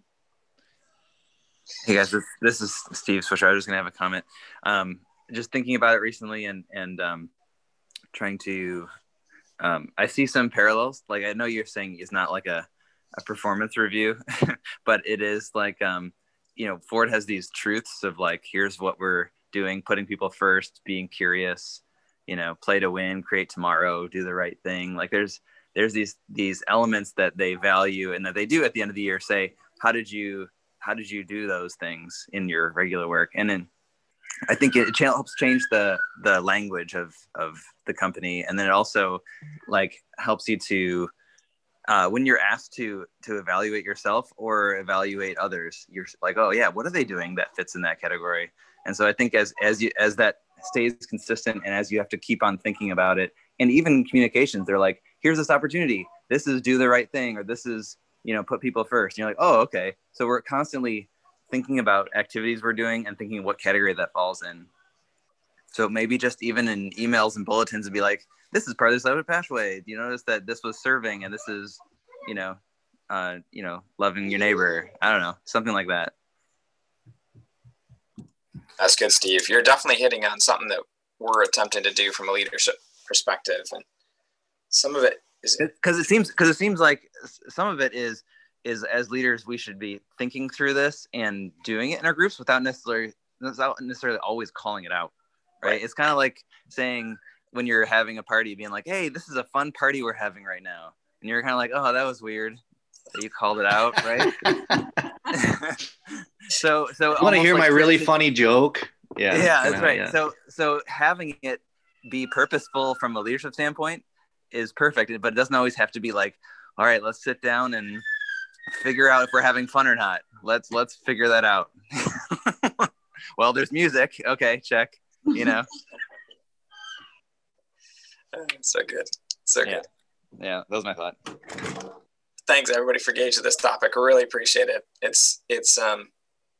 Hey guys, this, this is Steve Swisher. I was just gonna have a comment. Um, just thinking about it recently, and and um, trying to, um, I see some parallels. Like, I know you're saying it's not like a, a performance review, but it is like, um, you know, Ford has these truths of like, here's what we're doing, putting people first, being curious, you know, play to win, create tomorrow, do the right thing. Like there's there's these these elements that they value and that they do at the end of the year. Say, how did you how did you do those things in your regular work? And then I think it, it helps change the the language of of the company, and then it also like helps you to uh, when you're asked to to evaluate yourself or evaluate others, you're like, oh yeah, what are they doing that fits in that category? And so I think as as you as that stays consistent, and as you have to keep on thinking about it, and even in communications, they're like, here's this opportunity. This is do the right thing, or this is, you know, put people first. And you're like, oh, okay. So we're constantly thinking about activities we're doing and thinking what category that falls in. So maybe just even in emails and bulletins and be like, this is part of the Discipleship Pathway. Do you notice that this was serving and this is, you know, uh, you know, loving your neighbor. I don't know, something like that. That's good, Steve. You're definitely hitting on something that we're attempting to do from a leadership perspective, and some of it is because it seems because it seems like some of it is is as leaders we should be thinking through this and doing it in our groups without necessarily without necessarily always calling it out, right? right. It's kind of like saying when you're having a party, being like, "Hey, this is a fun party we're having right now," and you're kind of like, "Oh, that was weird that you called it out," right? so, so I want to hear like my really to, funny joke. Yeah, yeah, that's right. Yeah. So, so having it be purposeful from a leadership standpoint is perfect, but it doesn't always have to be like, "All right, let's sit down and figure out if we're having fun or not. Let's let's figure that out." Well, there's music. Okay, check. You know. So good. So yeah. good. Yeah, that was my thought. Thanks everybody for engaging this topic. I really appreciate it. It's it's um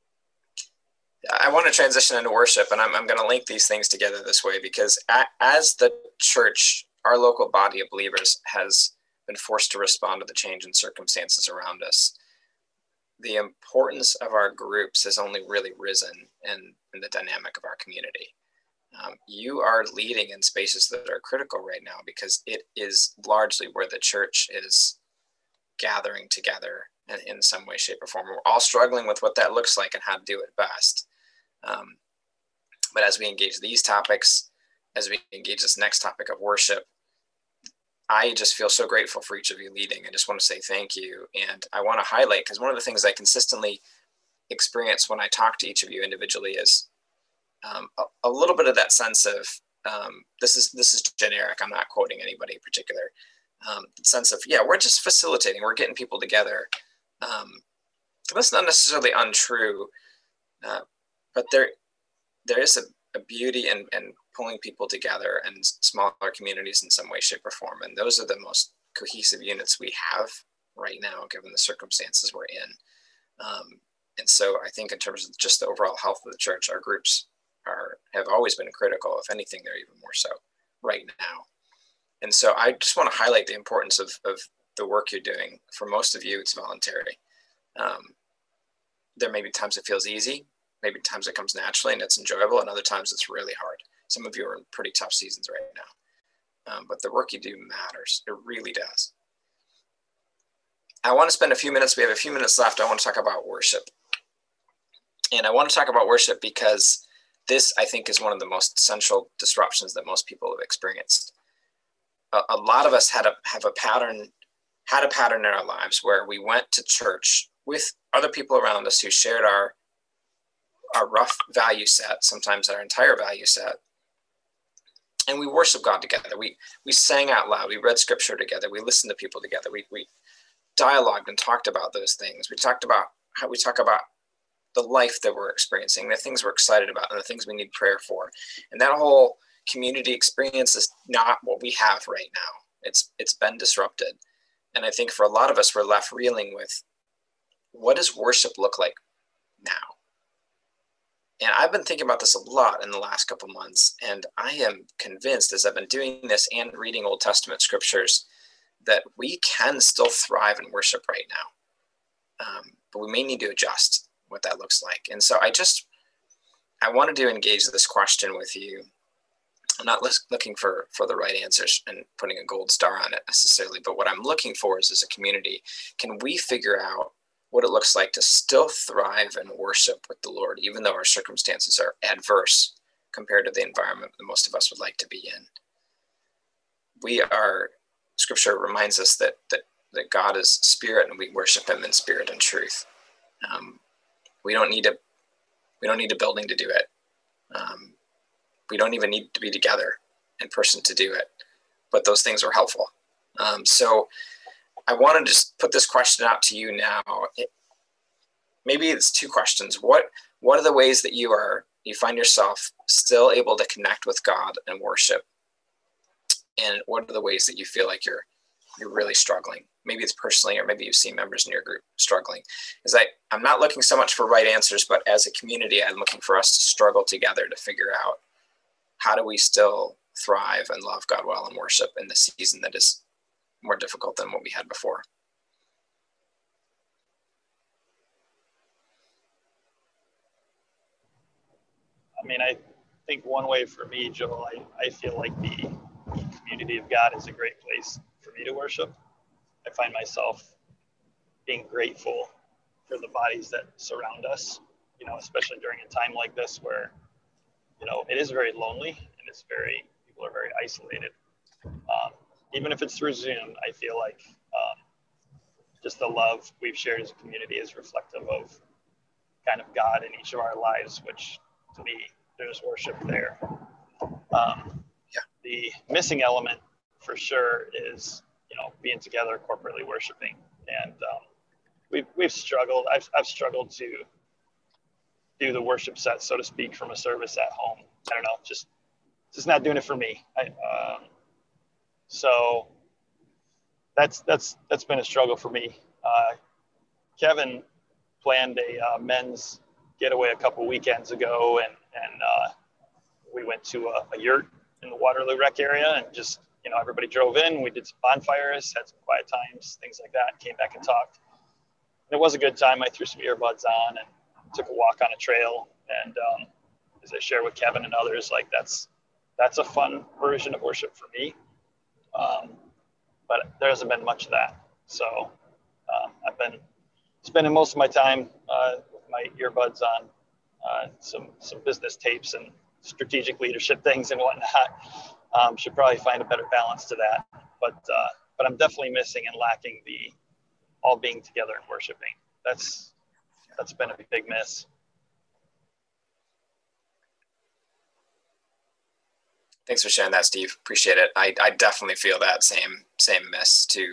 I want to transition into worship, and I'm I'm going to link these things together this way because a, as the church, our local body of believers has been forced to respond to the change in circumstances around us. The importance of our groups has only really risen in, in the dynamic of our community. Um, you are leading in spaces that are critical right now because it is largely where the church is gathering together in, in some way, shape, or form. We're all struggling with what that looks like and how to do it best. Um, but as we engage these topics, as we engage this next topic of worship, I just feel so grateful for each of you leading. I just want to say thank you. And I want to highlight, because one of the things I consistently experience when I talk to each of you individually is um, a, a little bit of that sense of, um, this is this is generic, I'm not quoting anybody in particular, um, sense of, yeah, we're just facilitating, we're getting people together. Um, that's not necessarily untrue, uh, but there there is a, a beauty in, in pulling people together in smaller communities in some way, shape, or form. And those are the most cohesive units we have right now, given the circumstances we're in. Um, and so I think in terms of just the overall health of the church, our groups are have always been critical. If anything, they're even more so right now. And so I just want to highlight the importance of, of the work you're doing. For most of you, it's voluntary. Um, there may be times it feels easy, maybe times it comes naturally and it's enjoyable, and other times it's really hard. Some of you are in pretty tough seasons right now. Um, but the work you do matters. It really does. I want to spend a few minutes, we have a few minutes left. I want to talk about worship. And I want to talk about worship because this, I think, is one of the most essential disruptions that most people have experienced. A, a lot of us had a have a pattern, had a pattern in our lives where we went to church with other people around us who shared our, our rough value set, sometimes our entire value set. And we worship God together. We we sang out loud. We read scripture together. We listened to people together. We we dialogued and talked about those things. We talked about how we talk about the life that we're experiencing, the things we're excited about, and the things we need prayer for. And that whole community experience is not what we have right now. It's it's been disrupted. And I think for a lot of us, we're left reeling with, what does worship look like now? And I've been thinking about this a lot in the last couple months, and I am convinced, as I've been doing this and reading Old Testament scriptures, that we can still thrive in worship right now. Um, but we may need to adjust what that looks like. And so I just, I wanted to engage this question with you. I'm not looking for, for the right answers and putting a gold star on it necessarily, but what I'm looking for is, as a community, can we figure out what it looks like to still thrive and worship with the Lord, even though our circumstances are adverse compared to the environment that most of us would like to be in. We are, scripture reminds us that that, that God is spirit, and we worship him in spirit and truth. Um, we don't need a we don't need a building to do it. Um, we don't even need to be together in person to do it, but those things are helpful. Um, so I want to just put this question out to you now. It, maybe it's two questions. What what are the ways that you are you find yourself still able to connect with God and worship? And what are the ways that you feel like you're you're really struggling? Maybe it's personally, or maybe you've seen members in your group struggling. Is I I'm not looking so much for right answers, but as a community, I'm looking for us to struggle together to figure out, how do we still thrive and love God well and worship in the season that is more difficult than what we had before. mean, I think one way for me, Joel, I, I feel like the community of God is a great place for me to worship. I find myself being grateful for the bodies that surround us, you know, especially during a time like this where, you know, it is very lonely and it's very, people are very isolated. Um, even if it's through Zoom, I feel like um, just the love we've shared as a community is reflective of kind of God in each of our lives, which to me, there's worship there. Um, yeah. The missing element for sure is, you know, being together corporately worshiping. And um, we've, we've struggled, I've, I've struggled to do the worship set, so to speak, from a service at home. I don't know, just, just not doing it for me. I, um, so that's, that's, that's been a struggle for me. Uh, Kevin planned a uh, men's getaway a couple weekends ago, and, and uh, we went to a, a yurt in the Waterloo Rec area, and just, you know, everybody drove in, we did some bonfires, had some quiet times, things like that, came back and talked. And it was a good time. I threw some earbuds on and took a walk on a trail. And um, as I share with Kevin and others, like that's, that's a fun version of worship for me. Um, but there hasn't been much of that. So um, I've been spending most of my time uh, with my earbuds on, uh, some, some business tapes and strategic leadership things and whatnot. Um, should probably find a better balance to that. But, uh, but I'm definitely missing and lacking the all being together and worshiping. That's, that's been a big miss. Thanks for sharing that, Steve. Appreciate it. I, I definitely feel that same, same miss too.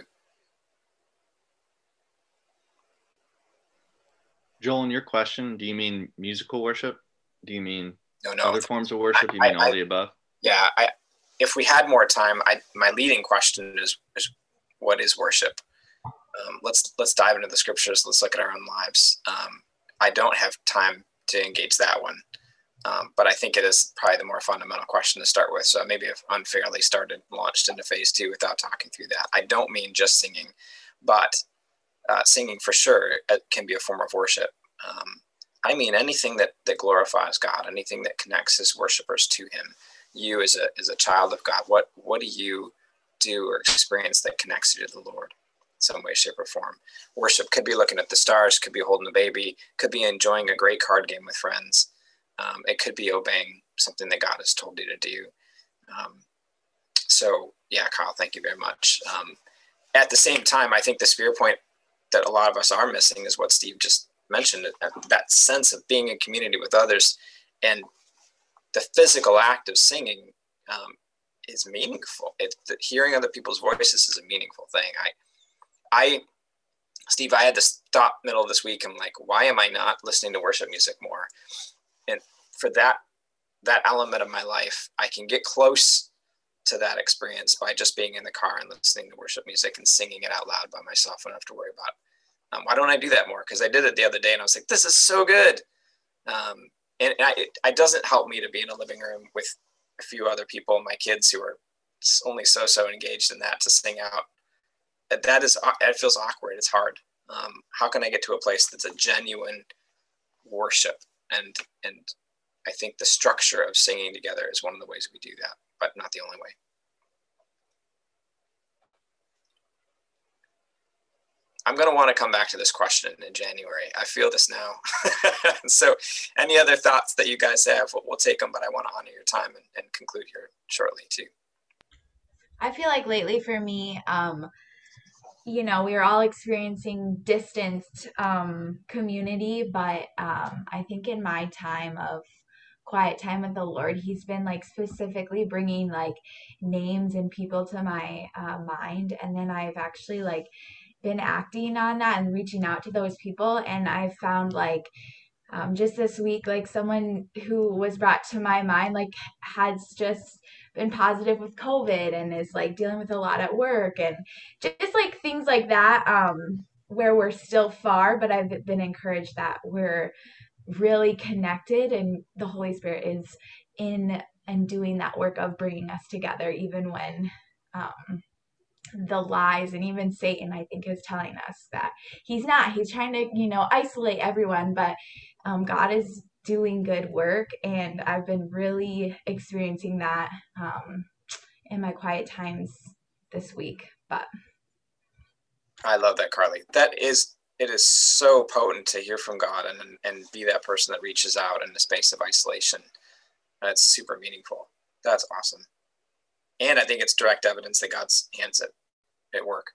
Joel, in your question, do you mean musical worship? Do you mean no, no. other forms of worship? Do you mean I, all I, the above? Yeah. I, if we had more time, I, my leading question is, is what is worship? Um, let's, let's dive into the scriptures. Let's look at our own lives. Um, I don't have time to engage that one. Um, but I think it is probably the more fundamental question to start with. So maybe I've unfairly started, launched into phase two without talking through that. I don't mean just singing, but uh, singing for sure can be a form of worship. Um, I mean anything that, that glorifies God, anything that connects his worshipers to him. You as a, as a child of God, what, what do you do or experience that connects you to the Lord in some way, shape, or form? Worship could be looking at the stars, could be holding a baby, could be enjoying a great card game with friends. Um, it could be obeying something that God has told you to do. Um, so yeah, Kyle, thank you very much. Um, at the same time, I think the spirit point that a lot of us are missing is what Steve just mentioned, that sense of being in community with others, and the physical act of singing um, is meaningful. It, the, hearing other people's voices is a meaningful thing. I, I, Steve, I had this thought middle of this week. I'm like, why am I not listening to worship music more? And for that, that element of my life, I can get close to that experience by just being in the car and listening to worship music and singing it out loud by myself. I don't have to worry about it. Um, why don't I do that more? Because I did it the other day and I was like, this is so good. Um, and I, it, it doesn't help me to be in a living room with a few other people, my kids who are only so-so engaged in that, to sing out. That is, it feels awkward. It's hard. Um, how can I get to a place that's a genuine worship? And and I think the structure of singing together is one of the ways we do that, but not the only way. I'm going to want to come back to this question in January. I feel this now. So any other thoughts that you guys have, we'll, we'll take them, but I want to honor your time and, and conclude here shortly too. I feel like lately for me, um, you know, we are all experiencing distanced um, community, but um, I think in my time of quiet time with the Lord, he's been like specifically bringing like names and people to my uh, mind. And then I've actually like been acting on that and reaching out to those people. And I found like um, just this week, like someone who was brought to my mind, like has just been positive with COVID and is like dealing with a lot at work, and just like things like that, um, where we're still far, but I've been encouraged that we're really connected and the Holy Spirit is in and doing that work of bringing us together, even when um, the lies and even Satan, I think, is telling us that he's not, he's trying to, you know, isolate everyone, but um, God is doing good work. And I've been really experiencing that um, in my quiet times this week. But I love that, Carly. That is, it is so potent to hear from God and and be that person that reaches out in the space of isolation. That's super meaningful. That's awesome. And I think it's direct evidence that God's hands at, at work.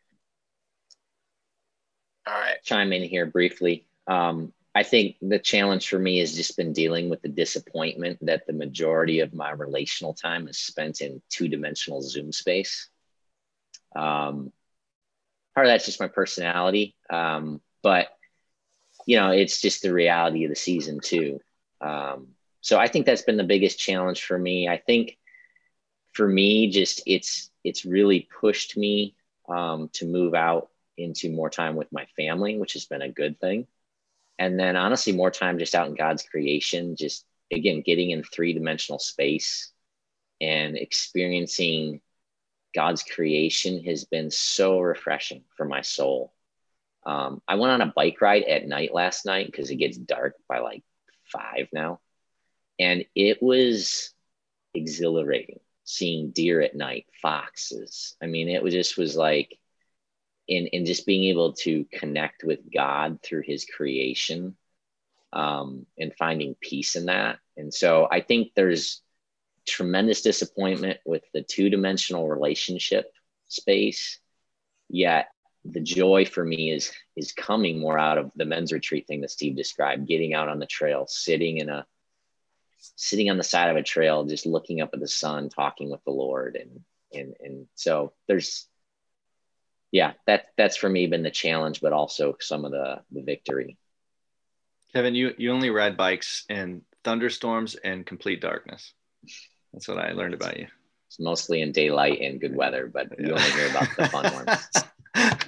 All right. Chime in here briefly. Um, I think the challenge for me has just been dealing with the disappointment that the majority of my relational time is spent in two-dimensional Zoom space. Um, part of that's just my personality, um, but you know, it's just the reality of the season too. Um, so I think that's been the biggest challenge for me. I think for me, just it's it's really pushed me um, to move out into more time with my family, which has been a good thing. And then honestly, more time just out in God's creation, just again, getting in three-dimensional space and experiencing God's creation has been so refreshing for my soul. Um, I went on a bike ride at night last night because it gets dark by like five now. And it was exhilarating seeing deer at night, foxes. I mean, it was just was like, in, in just being able to connect with God through his creation um, and finding peace in that. And so I think there's tremendous disappointment with the two-dimensional relationship space, yet the joy for me is is coming more out of the men's retreat thing that Steve described, getting out on the trail, sitting in a sitting on the side of a trail, just looking up at the sun, talking with the Lord. And and and so there's yeah, that that's for me been the challenge, but also some of the the victory. Kevin, you you only ride bikes in thunderstorms and complete darkness. That's what I learned about you. It's mostly in daylight and good weather, but you only hear about the fun ones.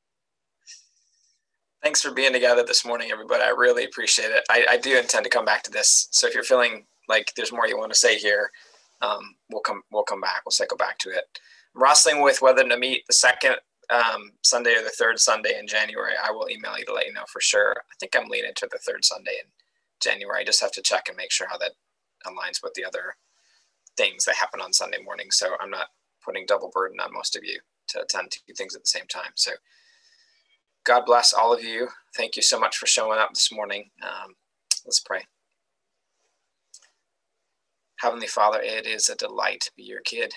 Thanks for being together this morning, everybody. I really appreciate it. I, I do intend to come back to this. So if you're feeling like there's more you want to say here, um, we'll come we'll come back. We'll cycle back to it. I'm wrestling with whether to meet the second um, Sunday or the third Sunday in January. I will email you to let you know for sure. I think I'm leaning to the third Sunday in January. I just have to check and make sure how that aligns with the other things that happen on Sunday morning. So I'm not putting double burden on most of you to attend two things at the same time. So God bless all of you. Thank you so much for showing up this morning. Um, let's pray. Heavenly Father, it is a delight to be your kid.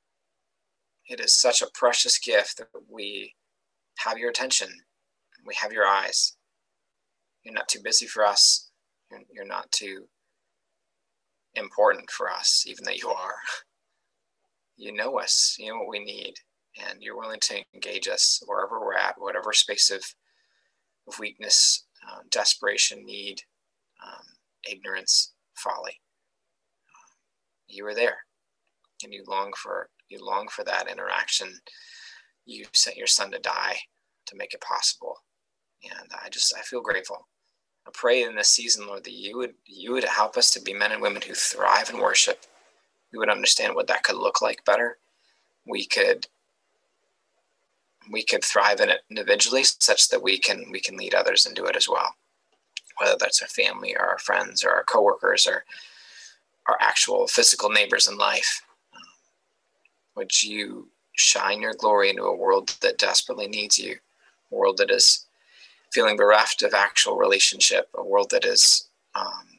It is such a precious gift that we have your attention. We have your eyes. You're not too busy for us. You're, you're not too important for us, even though you are. You know us. You know what we need. And you're willing to engage us wherever we're at, whatever space of, of weakness, um, desperation, need, um, ignorance, folly. Um, you are there, and you long for you long for that interaction. You sent your son to die to make it possible, and I just I feel grateful. I pray in this season, Lord, that you would you would help us to be men and women who thrive in worship. We would understand what that could look like better. We could. we could thrive in it individually such that we can we can lead others and do it as well, whether that's our family or our friends or our coworkers or our actual physical neighbors in life. Um, would you shine your glory into a world that desperately needs you, a world that is feeling bereft of actual relationship, a world that is um,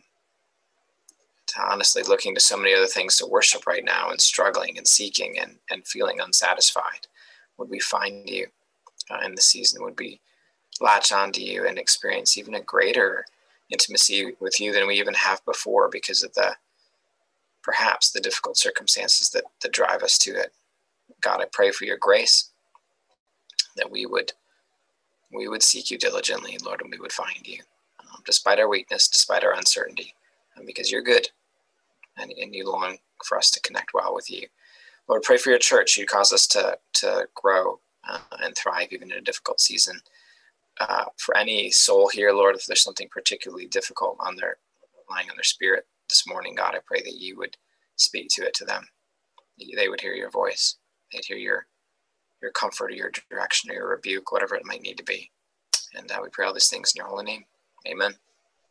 honestly looking to so many other things to worship right now and struggling and seeking and, and feeling unsatisfied. Would we find you uh, in the season? Would we latch onto you and experience even a greater intimacy with you than we even have before because of the, perhaps the difficult circumstances that, that drive us to it? God, I pray for your grace, that we would, we would seek you diligently, Lord, and we would find you, um, despite our weakness, despite our uncertainty, and because you're good and, and you long for us to connect well with you. Lord, pray for your church. You cause us to to grow uh, and thrive even in a difficult season. Uh, for any soul here, Lord, if there's something particularly difficult on their lying on their spirit this morning, God, I pray that you would speak to it to them. They would hear your voice. They'd hear your your comfort or your direction or your rebuke, whatever it might need to be. And uh, we pray all these things in your holy name. Amen.